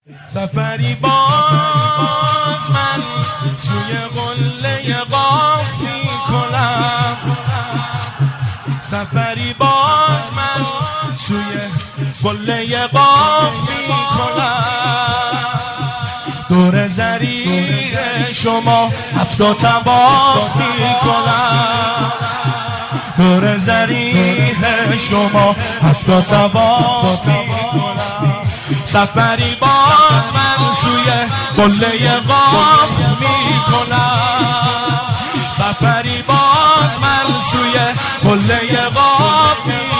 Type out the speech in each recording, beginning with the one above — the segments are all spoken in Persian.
سفری باز من سوی قله قاف میکنم، سفری باز من سوی قله قاف میکنم. دور زریر شما 70 طواف میکنم، دور زریر شما 70 طواف میکنم. سفری باز من سوی قله قاف میکنم، سفری باز من سوی قله قاف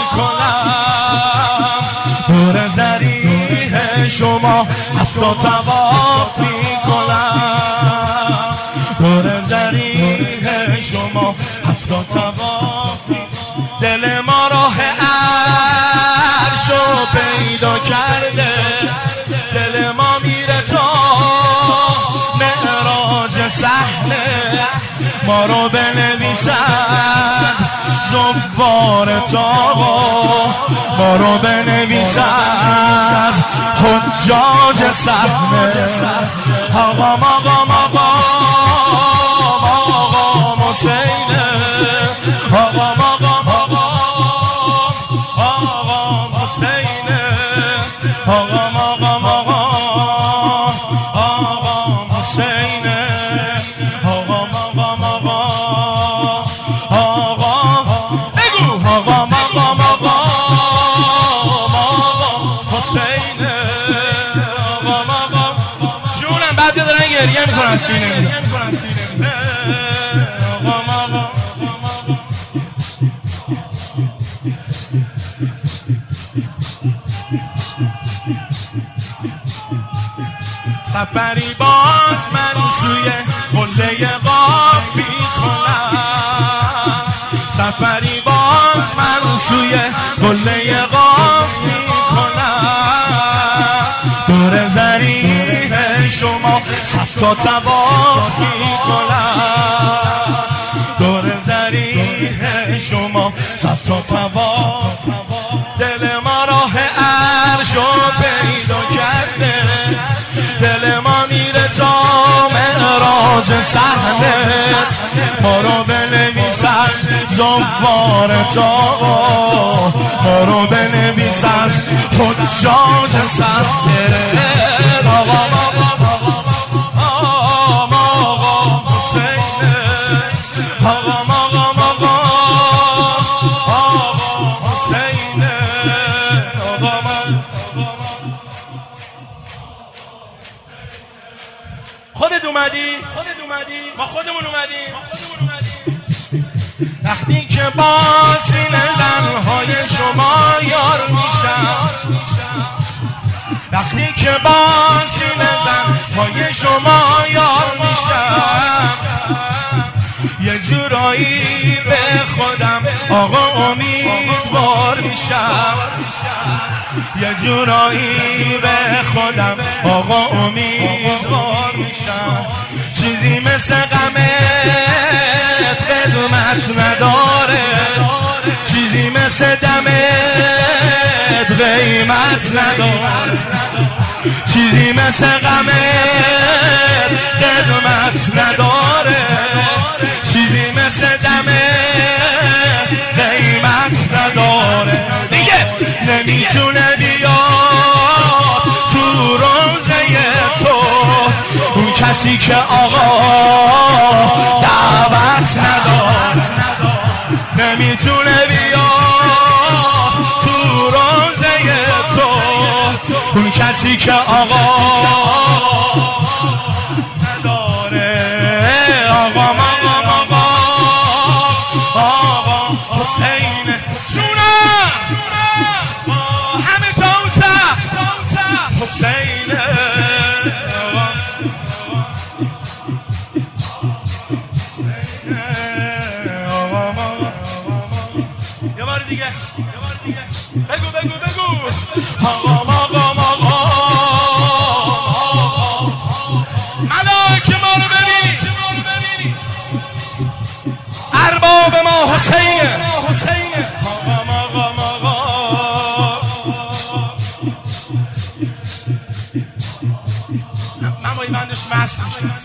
میکنم. دور زریح شما 70 طواف میکنم، دور زریح شما 70 طواف. دل ما راه عرشو پیدا کرده، دل ما میره تا معراج صحنه. ما رو بنویس از زوار تاقا، ما رو بنویس از حجاج صحنه. آقا مقام آقا حسینه، آقا مقام آقا حسینه، آقا مقام آقا حسینه، آقا مقام آقا بگو، آقا مقام آقا حسینه، آقا مقام. جونم بعضی دارن گریه میکنن سینه میدن. آقا مقام سفری باز من سوی قله قاف میکنم، سفری باز من سوی قله قاف میکنم. دور زریح شما 100 طواف میکنم، دور زریح شما 100 طواف. دل ما راه عرشو پیدا کرده، دل ما میره تا معراج صحنت. ما رو بنویس از زوار تاقا، ما رو بنویس از حجاج صحنت. آقا آقا حسینه، آقا مقام آقا حسینه، آقا خودت اومدی ما خودمون اومدیم. وقتی که با سینه زنهای شما یار میشم، وقتی که با سینه زنهای شما یار میشم، یه جورایی به خودم آقا امیدوار میشم، یه جورایی به خودم آقا امیدوار میشم. چیزی مثل غمت قدمت نداره، چیزی مثل دمت قیمت نداره، چیزی مثل غمت قدمت نداره، چیزی مثل دمت قیمت نداره. دیگه نمیتونه بیاد تو روزه تو اون کسی که آقا دعوت نداد، نمیتونه بیاد تو روزه تو اون کسی که آقا نداره. آقا مقام آقا حسین جونم همه تاوتا حسین، یه بار دیگه بگو آقا مقام آقا ملائکه ما رو ببینی، ارباب ما حسینه، آقا مقام آقا من با این بندش مست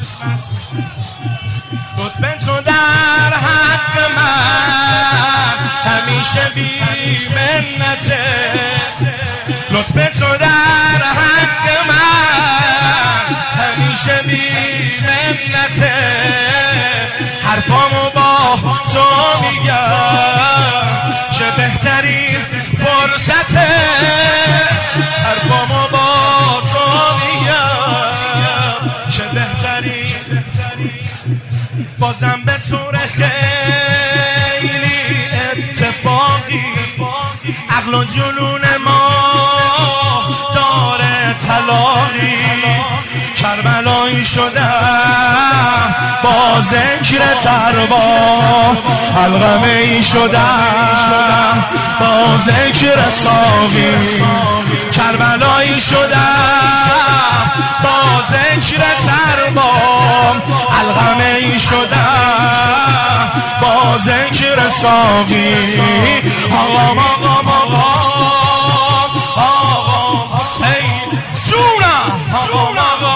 لطف تو در حق من همیشه بی منته، لطف تو در حق من همیشه بی منته، حرفامو با تو میگم چه بهترین فرصته، حرفامو با تو میگم چه بهترین، بازم به طور خیلی اتفاقی عقل و جنون ما داره تلاقی، کربلایی شدم با ذکر تربا، علقمه ای شدم با ذکر ساقی، کربلایی شدم با ذکر تربا، علقمه ای شدم با ذکر ساقی. آقا حسین جونم، آقا